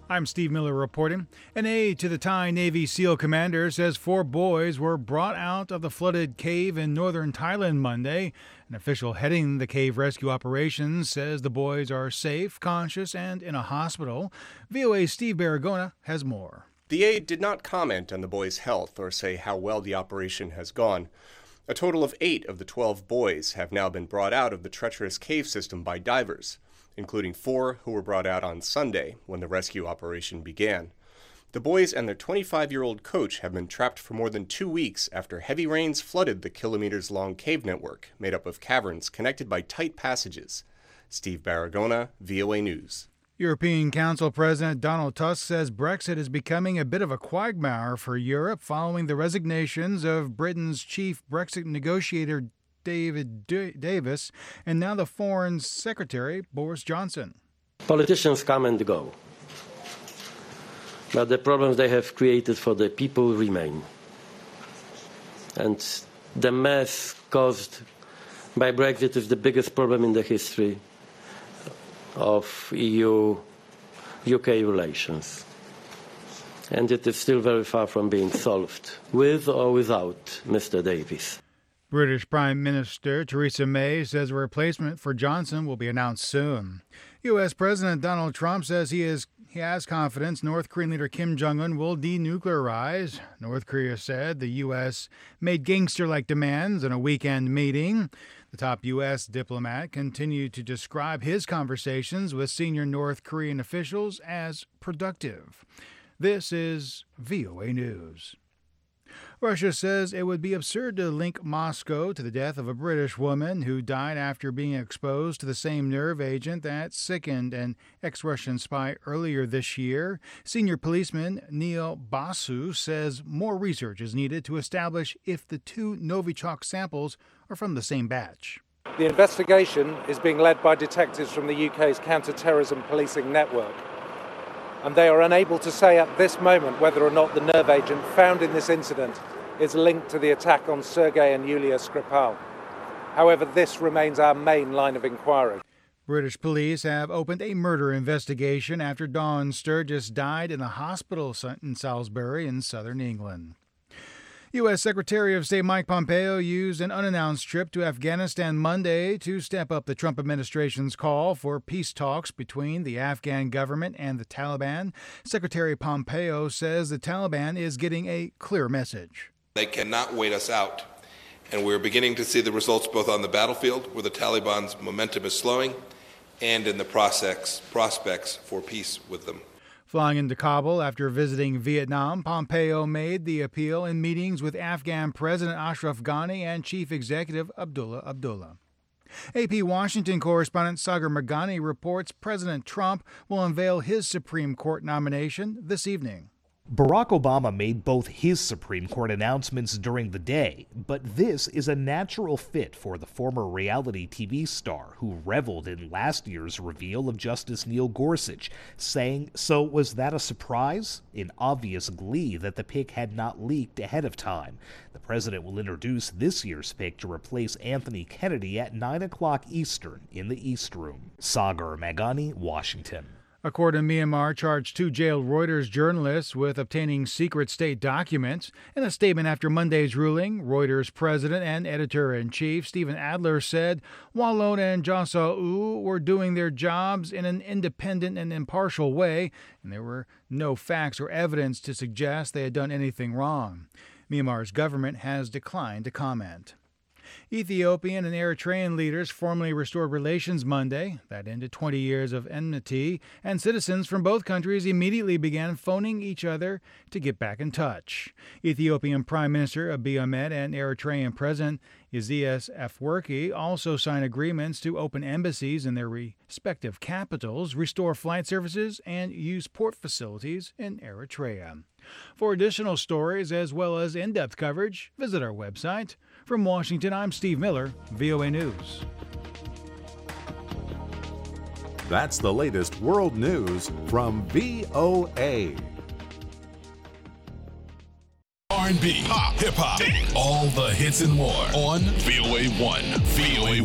I'm Steve Miller reporting. An aide to the Thai Navy SEAL commander says 4 boys were brought out of the flooded cave in northern Thailand Monday. An official heading the cave rescue operations says the boys are safe, conscious, and in a hospital. VOA's Steve Baragona has more. The aide did not comment on the boys' health or say how well the operation has gone. A total of 8 of the 12 boys have now been brought out of the treacherous cave system by divers, including 4 who were brought out on Sunday when the rescue operation began. The boys and their 25-year-old coach have been trapped for more than 2 weeks after heavy rains flooded the kilometers-long cave network made up of caverns connected by tight passages. Steve Baragona, VOA News. European Council President Donald Tusk says Brexit is becoming a bit of a quagmire for Europe following the resignations of Britain's chief Brexit negotiator David Davis, and now the Foreign Secretary, Boris Johnson. Politicians come and go, but the problems they have created for the people remain. And the mess caused by Brexit is the biggest problem in the history of EU-UK relations. And it is still very far from being solved, with or without Mr. Davis. British Prime Minister Theresa May says a replacement for Johnson will be announced soon. U.S. President Donald Trump says he has confidence North Korean leader Kim Jong-un will denuclearize. North Korea said the U.S. made gangster-like demands in a weekend meeting. The top U.S. diplomat continued to describe his conversations with senior North Korean officials as productive. This is VOA News. Russia says it would be absurd to link Moscow to the death of a British woman who died after being exposed to the same nerve agent that sickened an ex-Russian spy earlier this year. Senior policeman Neil Basu says more research is needed to establish if the 2 Novichok samples are from the same batch. The investigation is being led by detectives from the UK's counter-terrorism policing network, and they are unable to say at this moment whether or not the nerve agent found in this incident is linked to the attack on Sergei and Yulia Skripal. However, this remains our main line of inquiry. British police have opened a murder investigation after Dawn Sturgis died in a hospital in Salisbury in southern England. U.S. Secretary of State Mike Pompeo used an unannounced trip to Afghanistan Monday to step up the Trump administration's call for peace talks between the Afghan government and the Taliban. Secretary Pompeo says the Taliban is getting a clear message. They cannot wait us out, and we're beginning to see the results both on the battlefield, where the Taliban's momentum is slowing, and in the prospects for peace with them. Flying into Kabul after visiting Vietnam, Pompeo made the appeal in meetings with Afghan President Ashraf Ghani and Chief Executive Abdullah Abdullah. AP Washington correspondent Sagar Meghani reports President Trump will unveil his Supreme Court nomination this evening. Barack Obama made both his Supreme Court announcements during the day, but this is a natural fit for the former reality TV star who reveled in last year's reveal of Justice Neil Gorsuch, saying, "So was that a surprise?" in obvious glee that the pick had not leaked ahead of time. The president will introduce this year's pick to replace Anthony Kennedy at 9 o'clock Eastern in the East Room. Sagar Meghani, Washington. A court in Myanmar charged 2 jailed Reuters journalists with obtaining secret state documents. In a statement after Monday's ruling, Reuters president and editor-in-chief Stephen Adler said Wa Lone and Kyaw Soe Oo were doing their jobs in an independent and impartial way, and there were no facts or evidence to suggest they had done anything wrong. Myanmar's government has declined to comment. Ethiopian and Eritrean leaders formally restored relations Monday. That ended 20 years of enmity, and citizens from both countries immediately began phoning each other to get back in touch. Ethiopian Prime Minister Abiy Ahmed and Eritrean President Isaias Afwerki also signed agreements to open embassies in their respective capitals, restore flight services, and use port facilities in Eritrea. For additional stories as well as in-depth coverage, visit our website. From Washington, I'm Steve Miller, VOA News. That's the latest world news from VOA. R&B, pop, hip-hop, all the hits and more on VOA 1. VOA